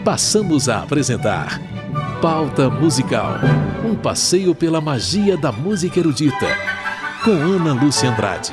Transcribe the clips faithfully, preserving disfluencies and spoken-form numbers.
passamos a apresentar Pauta Musical, um passeio pela magia da música erudita, com Ana Lúcia Andrade.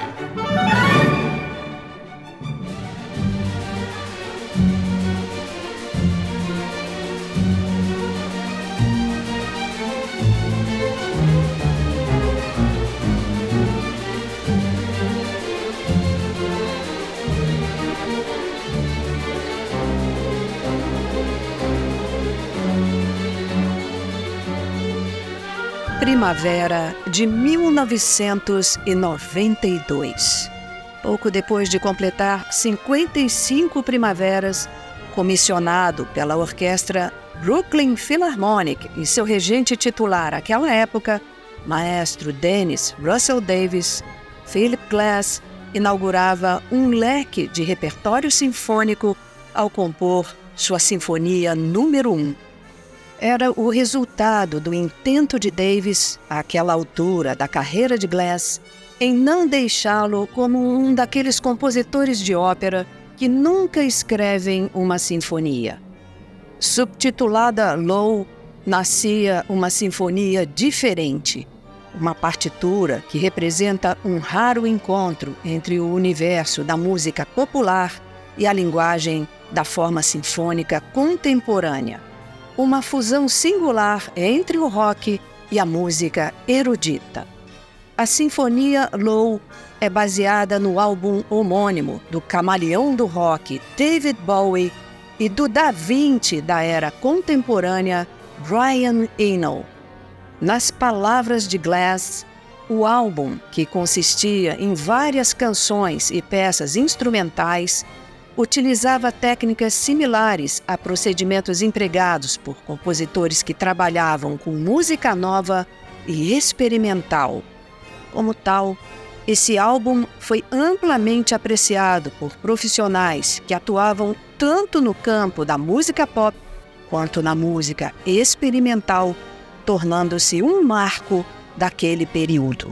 Primavera de mil novecentos e noventa e dois. Pouco depois de completar cinquenta e cinco primaveras, comissionado pela orquestra Brooklyn Philharmonic e seu regente titular àquela época, maestro Dennis Russell Davis, Philip Glass inaugurava um leque de repertório sinfônico ao compor sua Sinfonia número um. Era o resultado do intento de Davis, àquela altura da carreira de Glass, em não deixá-lo como um daqueles compositores de ópera que nunca escrevem uma sinfonia. Subtitulada Low, nascia uma sinfonia diferente, uma partitura que representa um raro encontro entre o universo da música popular e a linguagem da forma sinfônica contemporânea. Uma fusão singular entre o rock e a música erudita. A Sinfonia Low é baseada no álbum homônimo do camaleão do rock David Bowie e do Da Vinci da era contemporânea Brian Eno. Nas palavras de Glass, o álbum, que consistia em várias canções e peças instrumentais, utilizava técnicas similares a procedimentos empregados por compositores que trabalhavam com música nova e experimental. Como tal, esse álbum foi amplamente apreciado por profissionais que atuavam tanto no campo da música pop quanto na música experimental, tornando-se um marco daquele período.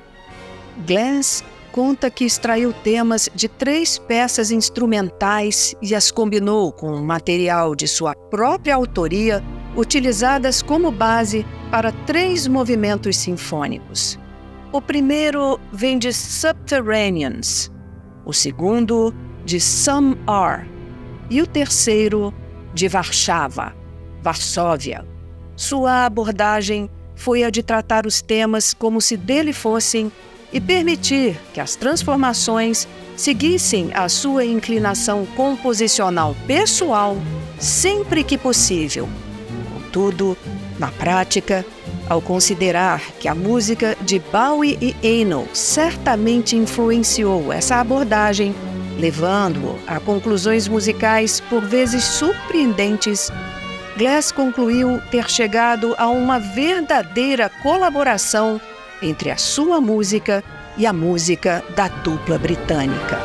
Glass conta que extraiu temas de três peças instrumentais e as combinou com material de sua própria autoria, utilizadas como base para três movimentos sinfônicos. O primeiro vem de Subterraneans, o segundo de Some Are e o terceiro de Warszava, Varsóvia. Sua abordagem foi a de tratar os temas como se dele fossem e permitir que as transformações seguissem a sua inclinação composicional pessoal sempre que possível. Contudo, na prática, ao considerar que a música de Bowie e Eno certamente influenciou essa abordagem, levando-o a conclusões musicais por vezes surpreendentes, Glass concluiu ter chegado a uma verdadeira colaboração entre a sua música e a música da dupla britânica.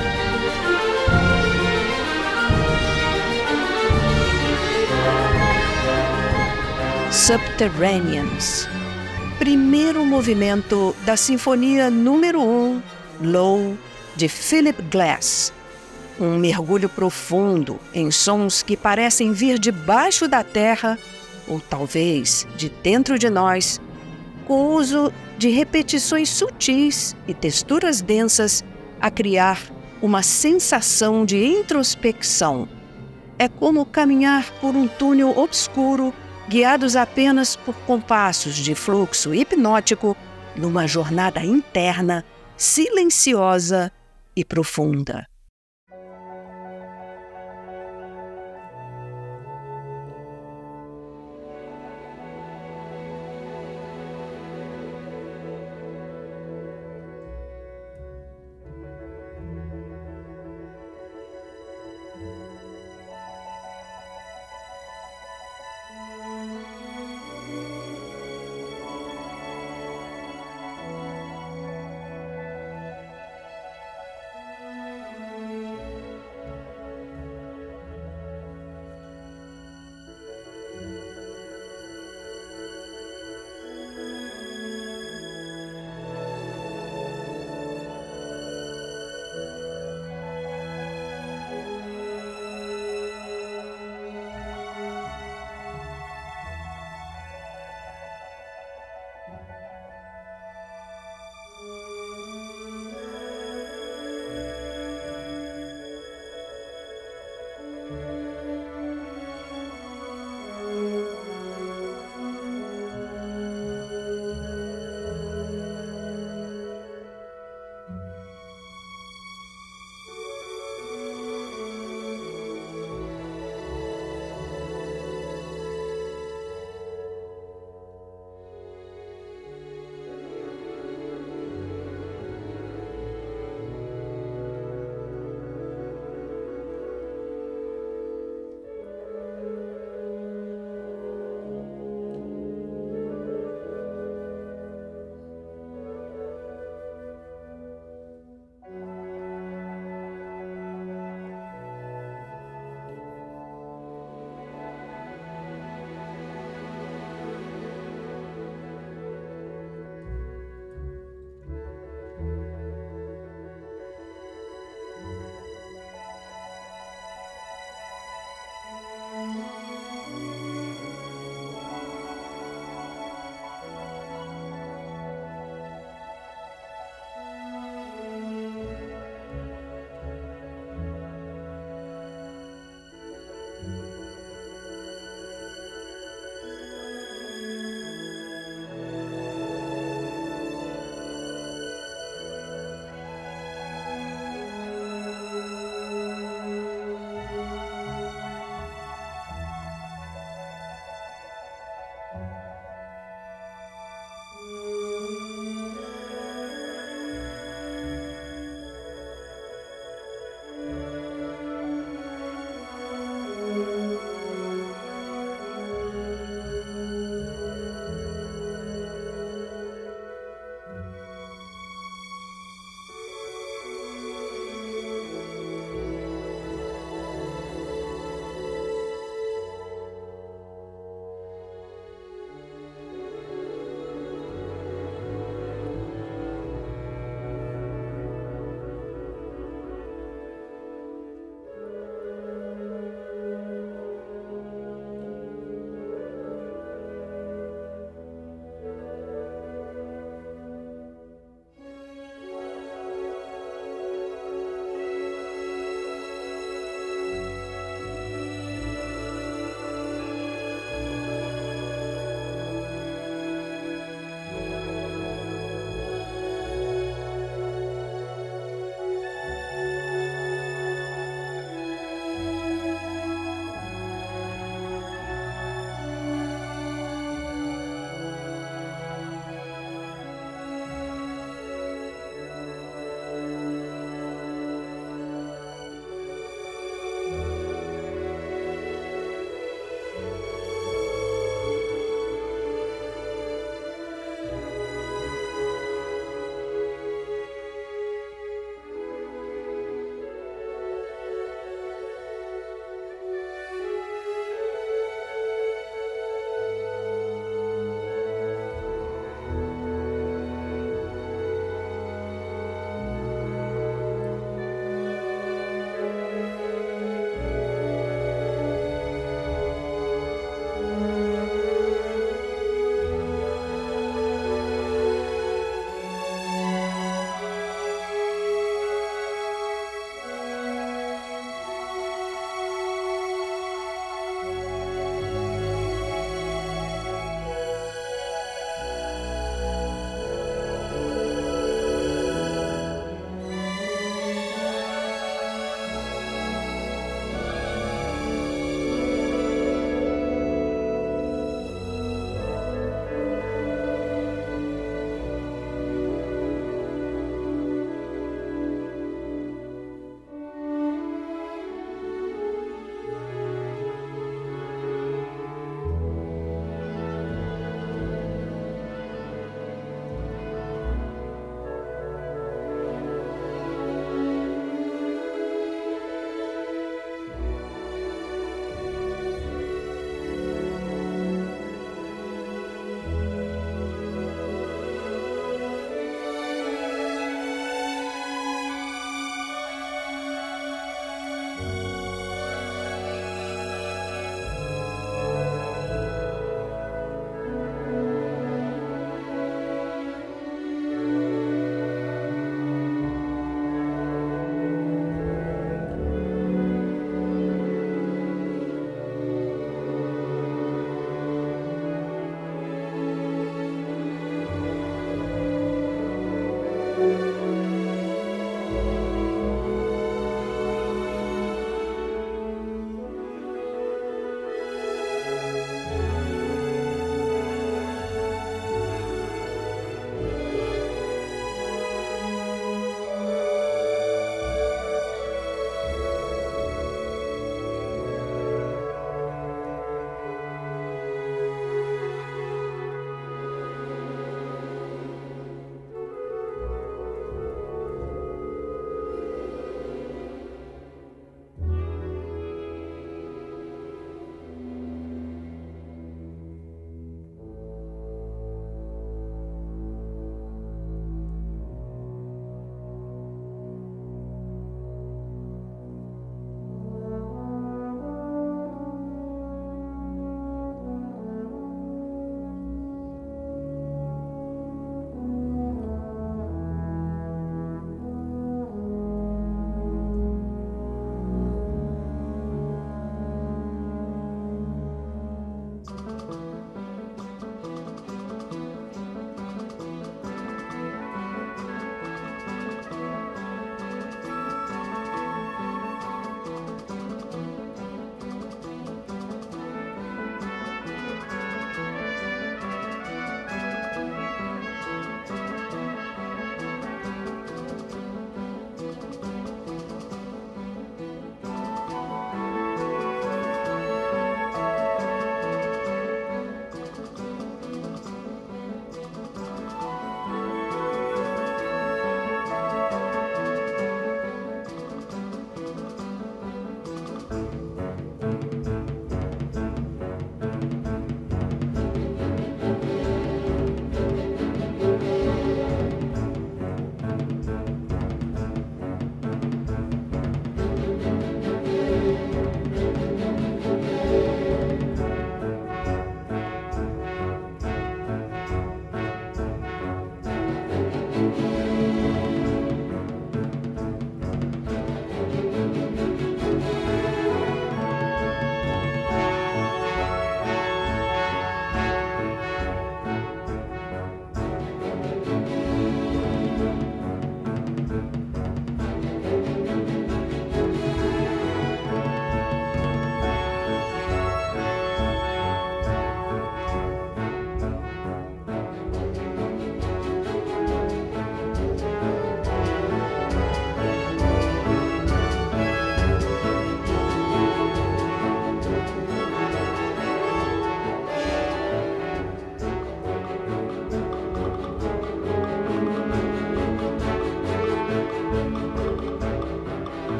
Subterraneans, primeiro movimento da Sinfonia número um, Low, de Philip Glass. Um mergulho profundo em sons que parecem vir debaixo da terra, ou talvez de dentro de nós, com o uso de repetições sutis e texturas densas a criar uma sensação de introspecção. É como caminhar por um túnel obscuro, guiados apenas por compassos de fluxo hipnótico, numa jornada interna, silenciosa e profunda.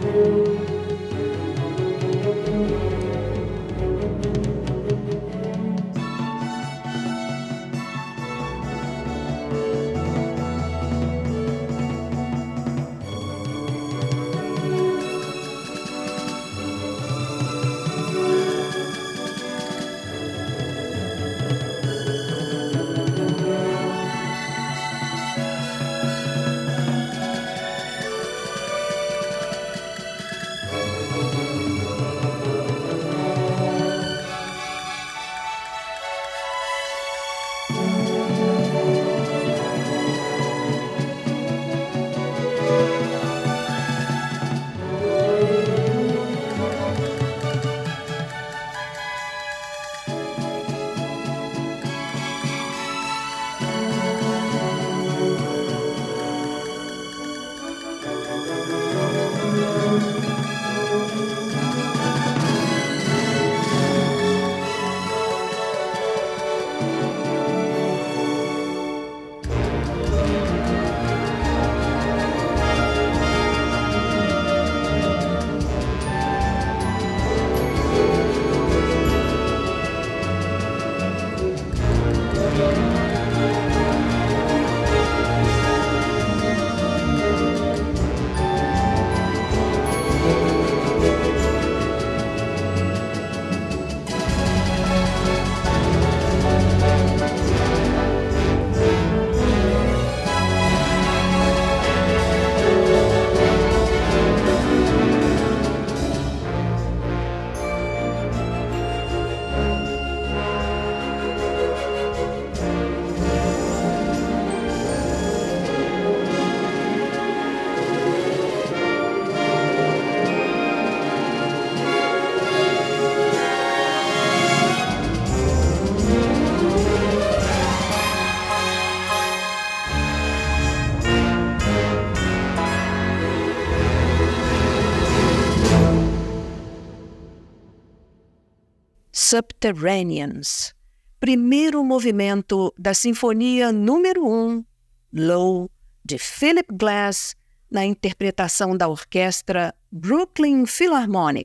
Subterraneans, primeiro movimento da Sinfonia número um, Low, de Philip Glass, na interpretação da orquestra Brooklyn Philharmonic.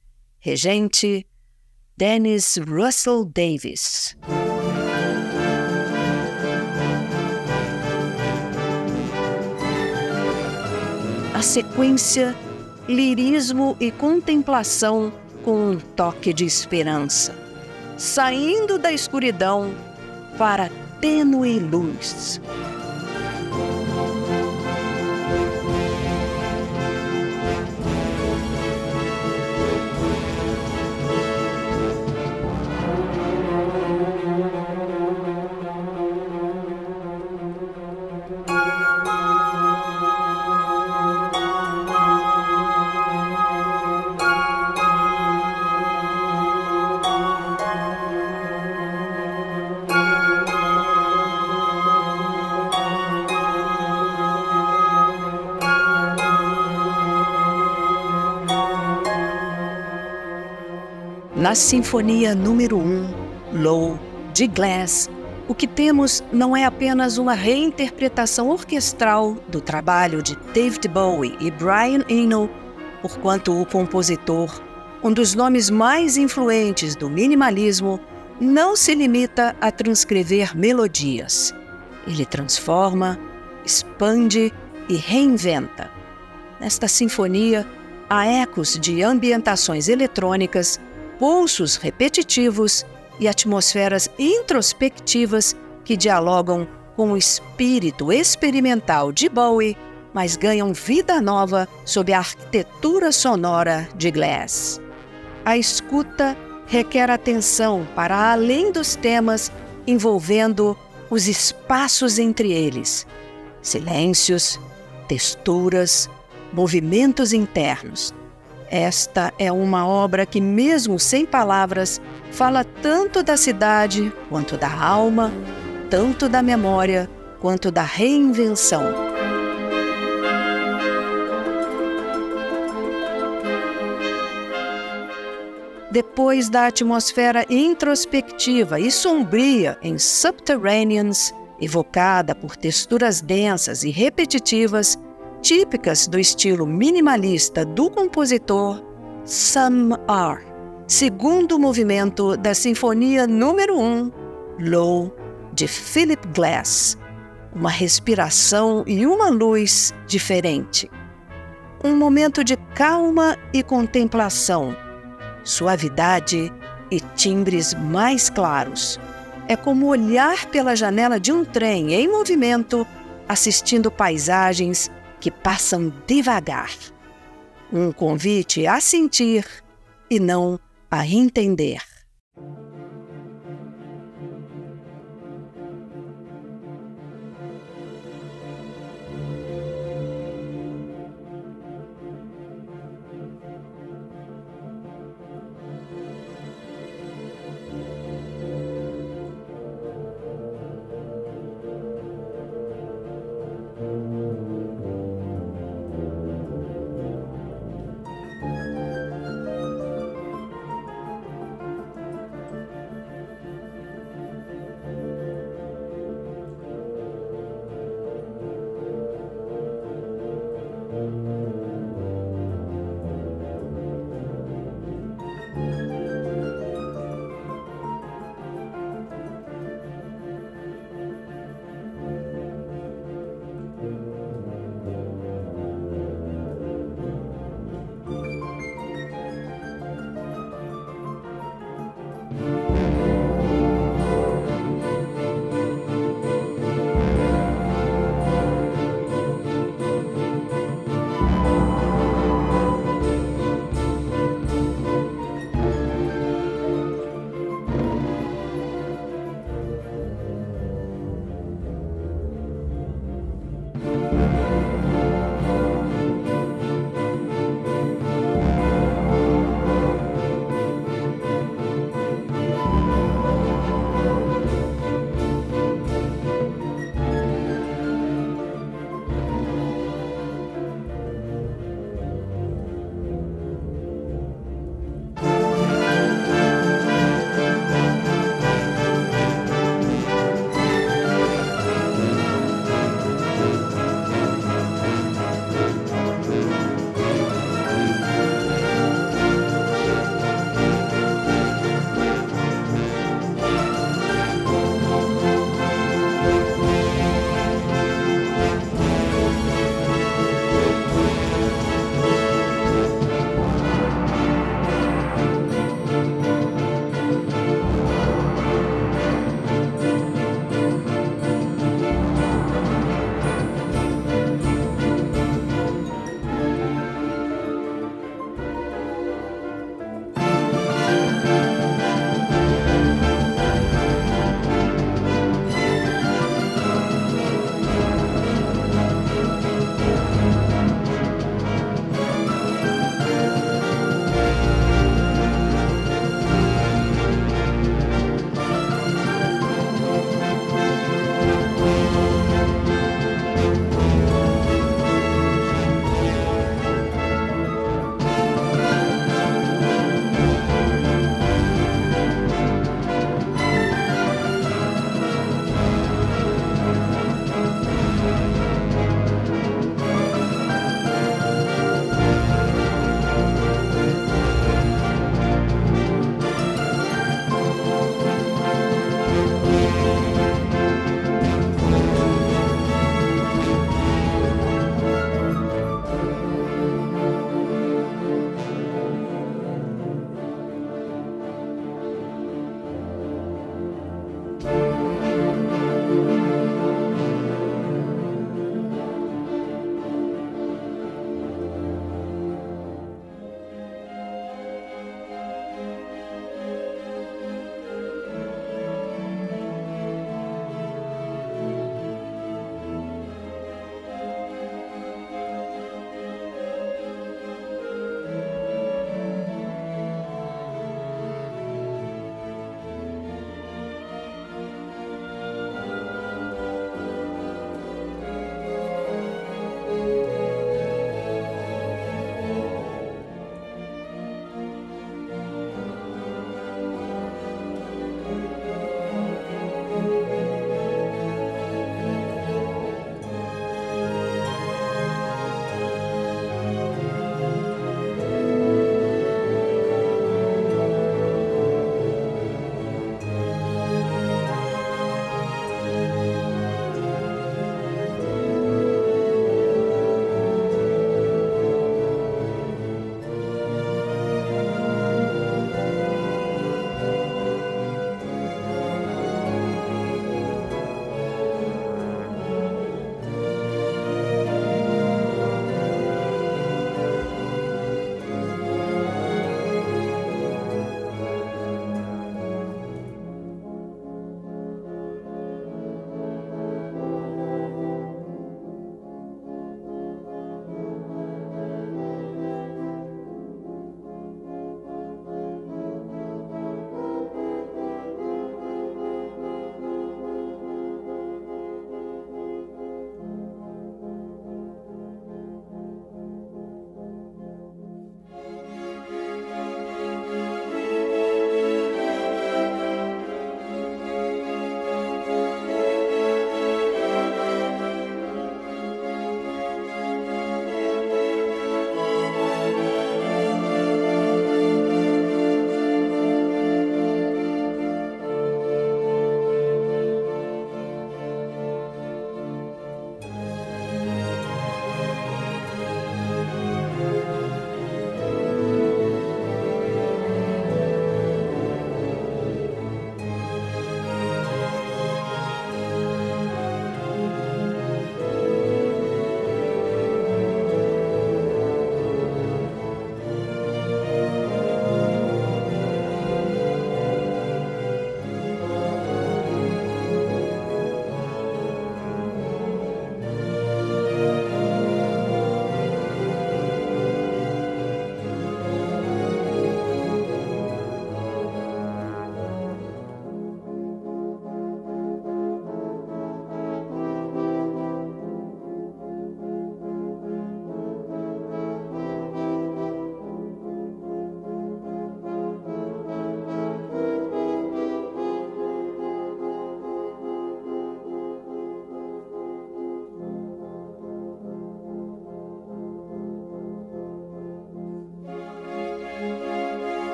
Regente, Dennis Russell Davis. A sequência, lirismo e contemplação com um toque de esperança, saindo da escuridão para a tênue luz. Na Sinfonia número um, Low, de Glass, o que temos não é apenas uma reinterpretação orquestral do trabalho de David Bowie e Brian Eno, porquanto o compositor, um dos nomes mais influentes do minimalismo, não se limita a transcrever melodias. Ele transforma, expande e reinventa. Nesta sinfonia, há ecos de ambientações eletrônicas, pulsos repetitivos e atmosferas introspectivas que dialogam com o espírito experimental de Bowie, mas ganham vida nova sob a arquitetura sonora de Glass. A escuta requer atenção para além dos temas, envolvendo os espaços entre eles, silêncios, texturas, movimentos internos. Esta é uma obra que, mesmo sem palavras, fala tanto da cidade quanto da alma, tanto da memória quanto da reinvenção. Depois da atmosfera introspectiva e sombria em Subterraneans, evocada por texturas densas e repetitivas, típicas do estilo minimalista do compositor Some Are, segundo movimento da Sinfonia número um, Low, de Philip Glass. Uma respiração e uma luz diferente. Um momento de calma e contemplação, suavidade e timbres mais claros. É como olhar pela janela de um trem em movimento, assistindo paisagens que passam devagar. Um convite a sentir e não a entender.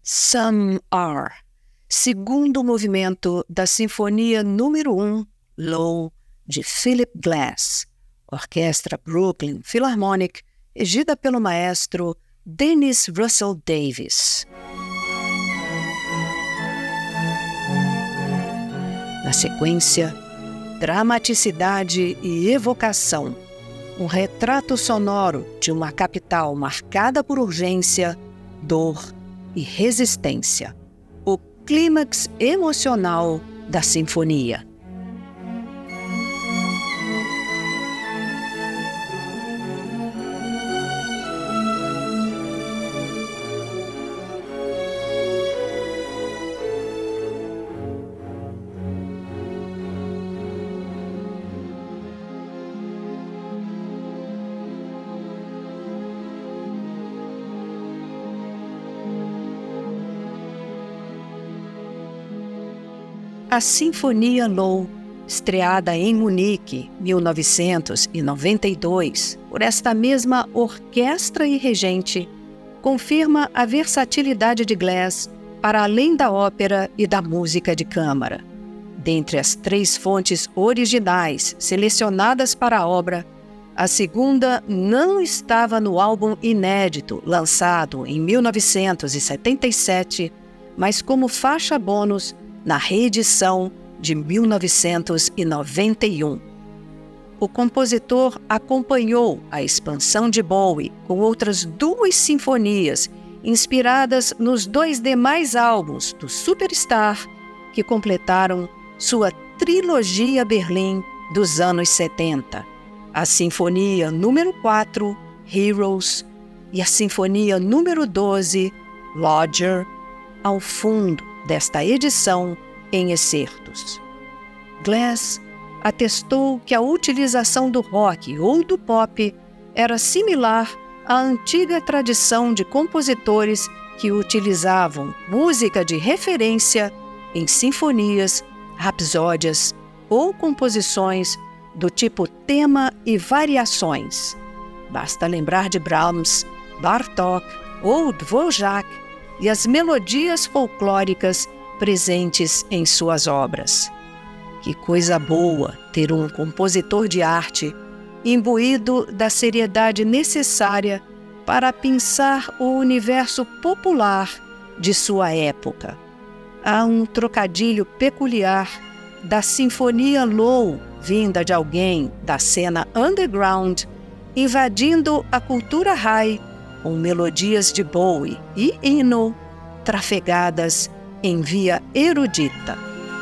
Some Are, segundo movimento da Sinfonia número um, Low, de Philip Glass, Orquestra Brooklyn Philharmonic, regida pelo maestro Dennis Russell Davies. Na sequência, dramaticidade e evocação, um retrato sonoro de uma capital marcada por urgência, dor e resistência. O clímax emocional da sinfonia. A Sinfonia Low, estreada em Munique, mil novecentos e noventa e dois, por esta mesma orquestra e regente, confirma a versatilidade de Glass para além da ópera e da música de câmara. Dentre as três fontes originais selecionadas para a obra, a segunda não estava no álbum inédito lançado em mil novecentos e setenta e sete, mas como faixa bônus na reedição de mil novecentos e noventa e um. O compositor acompanhou a expansão de Bowie com outras duas sinfonias inspiradas nos dois demais álbuns do Superstar que completaram sua trilogia Berlim dos anos setenta, a Sinfonia número quatro, Heroes, e a Sinfonia número doze, Lodger, ao fundo desta edição em excertos. Glass atestou que a utilização do rock ou do pop era similar à antiga tradição de compositores que utilizavam música de referência em sinfonias, rapsódias ou composições do tipo tema e variações. Basta lembrar de Brahms, Bartók ou Dvorak e as melodias folclóricas presentes em suas obras. Que coisa boa ter um compositor de arte imbuído da seriedade necessária para pensar o universo popular de sua época. Há um trocadilho peculiar da Sinfonia Low vinda de alguém da cena underground invadindo a cultura high com melodias de Bowie e Eno trafegadas em via erudita.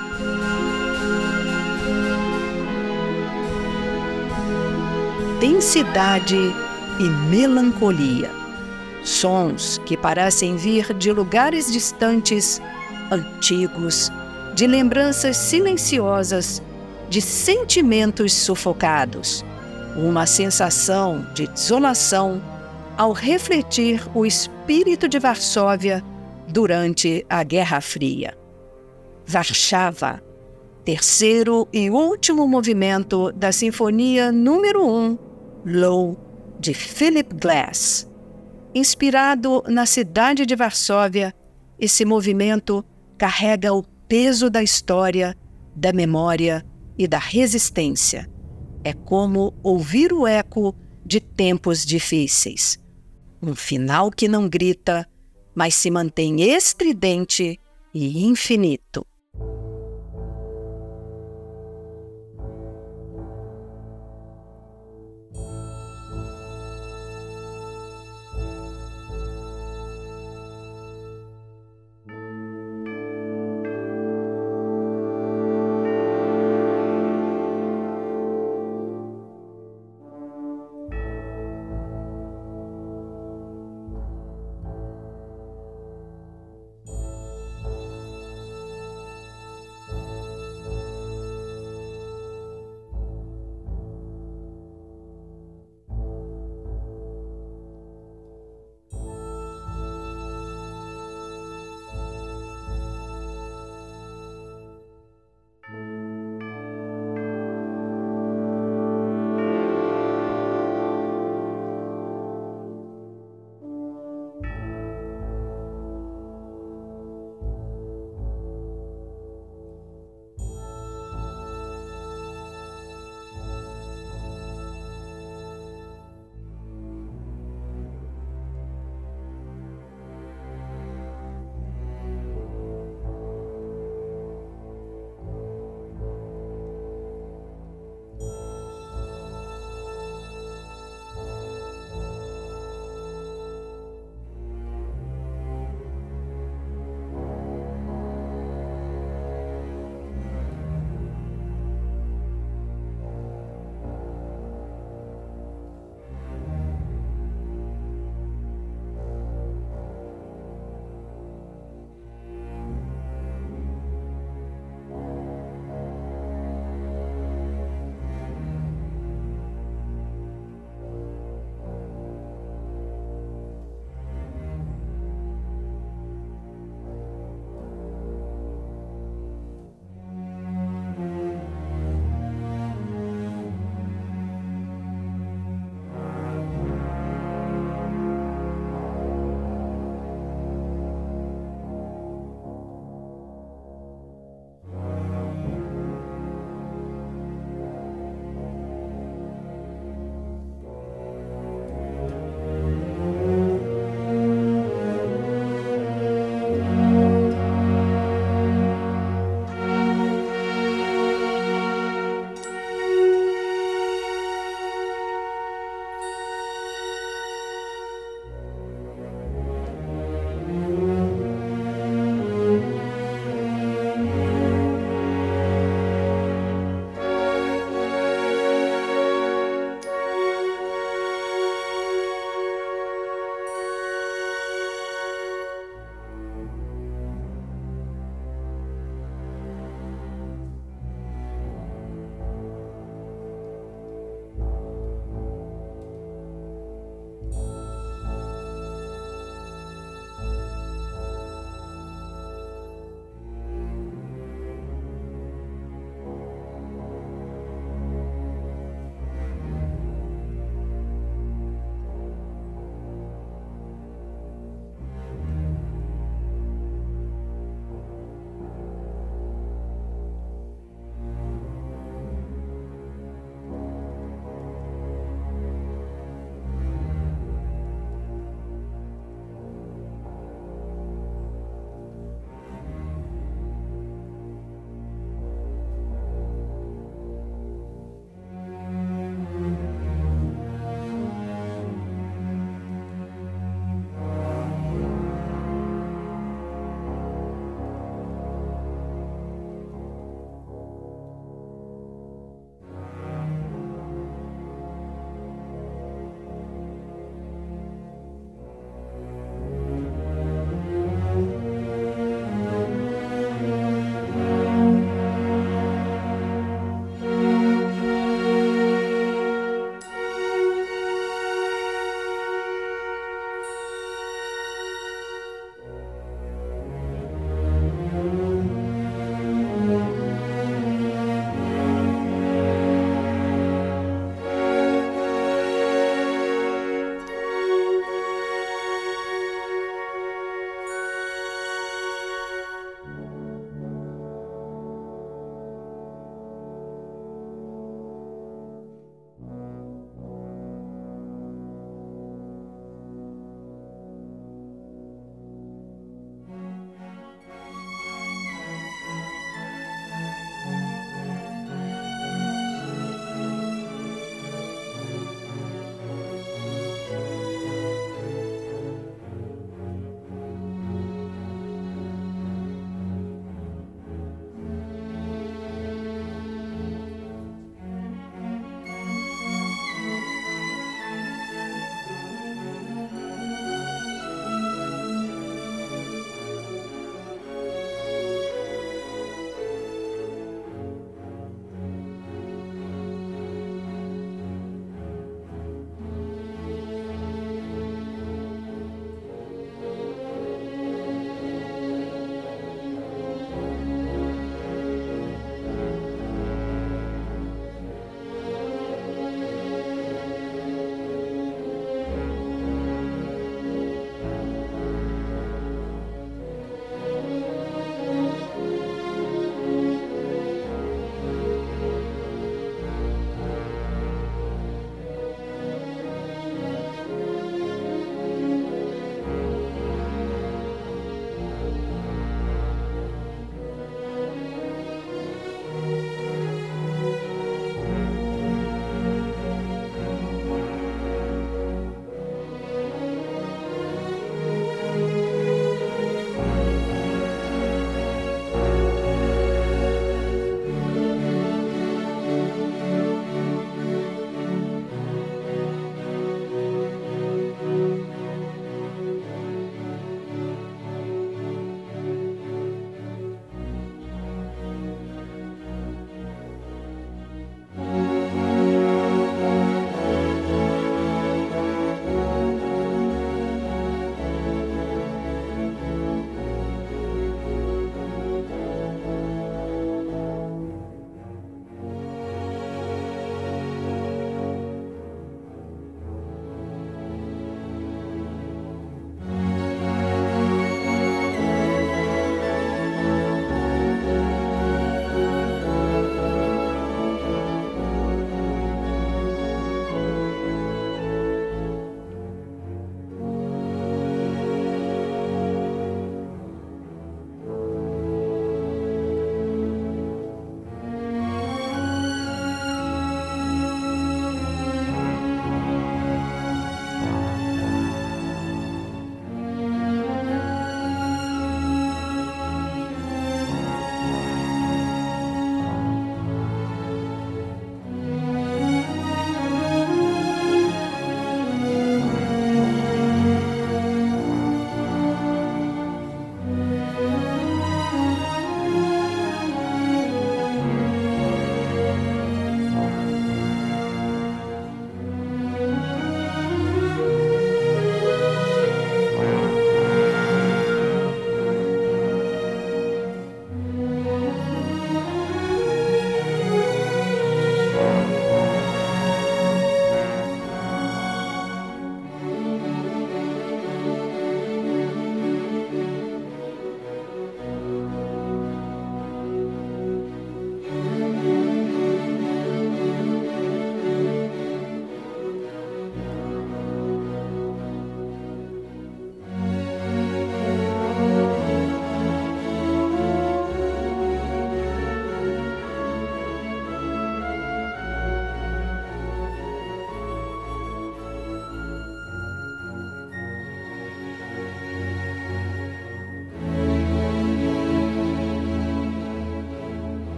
Densidade e melancolia. Sons que parecem vir de lugares distantes, antigos, de lembranças silenciosas, de sentimentos sufocados. Uma sensação de desolação ao refletir o espírito de Varsóvia durante a Guerra Fria. Warszava, terceiro e último movimento da Sinfonia número um, Low, de Philip Glass. Inspirado na cidade de Varsóvia, esse movimento carrega o peso da história, da memória e da resistência. É como ouvir o eco de tempos difíceis. Um final que não grita, mas se mantém estridente e infinito.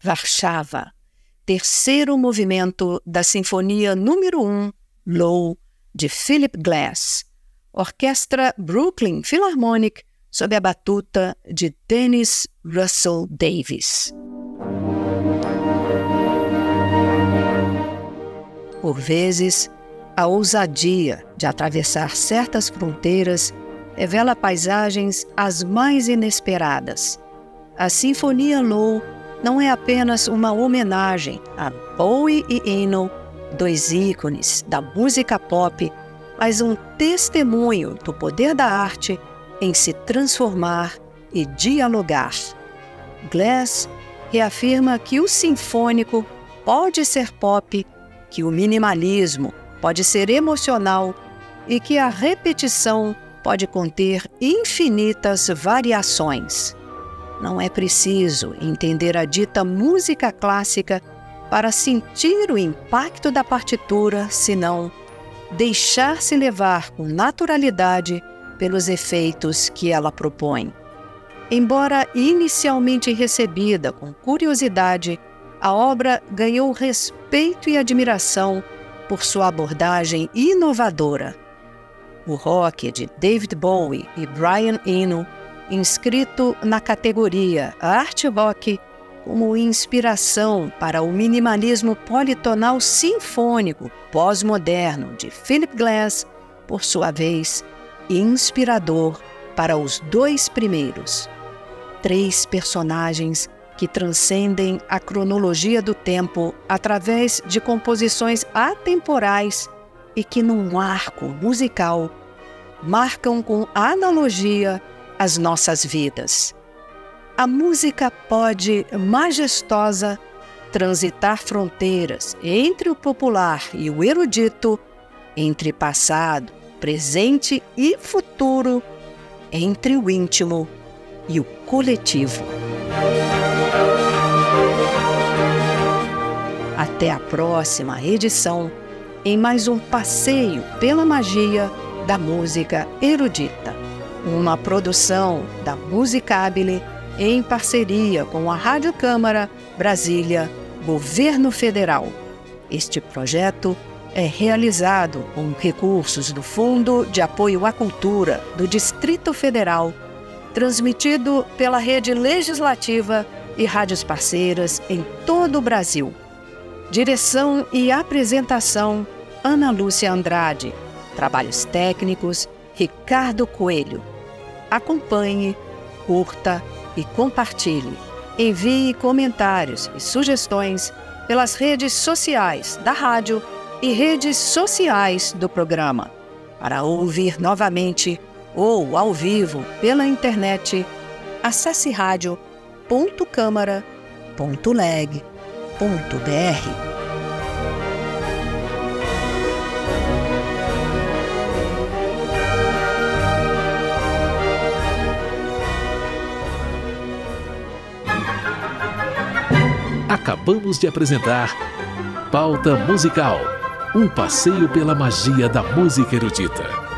Warszawa, terceiro movimento da Sinfonia número um, Low, de Philip Glass, Orquestra Brooklyn Philharmonic, sob a batuta de Dennis Russell Davies. Por vezes, a ousadia de atravessar certas fronteiras revela paisagens as mais inesperadas. A Sinfonia Low não é apenas uma homenagem a Bowie e Eno, dois ícones da música pop, mas um testemunho do poder da arte em se transformar e dialogar. Glass reafirma que o sinfônico pode ser pop, que o minimalismo pode ser emocional e que a repetição pode conter infinitas variações. Não é preciso entender a dita música clássica para sentir o impacto da partitura, senão deixar-se levar com naturalidade pelos efeitos que ela propõe. Embora inicialmente recebida com curiosidade, a obra ganhou respeito e admiração por sua abordagem inovadora. O rock de David Bowie e Brian Eno, inscrito na categoria Art Rock, como inspiração para o minimalismo politonal sinfônico pós-moderno de Philip Glass, por sua vez, inspirador para os dois primeiros. Três personagens que transcendem a cronologia do tempo através de composições atemporais e que, num arco musical, marcam com analogia as nossas vidas. A música pode, majestosa, transitar fronteiras entre o popular e o erudito, entre passado, presente e futuro, entre o íntimo e o coletivo. Até a próxima edição, em mais um passeio pela magia da música erudita. Uma produção da Musicabile em parceria com a Rádio Câmara, Brasília, Governo Federal. Este projeto é realizado com recursos do Fundo de Apoio à Cultura do Distrito Federal, transmitido pela Rede Legislativa e rádios parceiras em todo o Brasil. Direção e apresentação, Ana Lúcia Andrade. Trabalhos técnicos, Ricardo Coelho. Acompanhe, curta e compartilhe. Envie comentários e sugestões pelas redes sociais da rádio e redes sociais do programa. Para ouvir novamente ou ao vivo pela internet, acesse rádio ponto câmara ponto leg ponto br. Acabamos de apresentar Pauta Musical, um passeio pela magia da música erudita.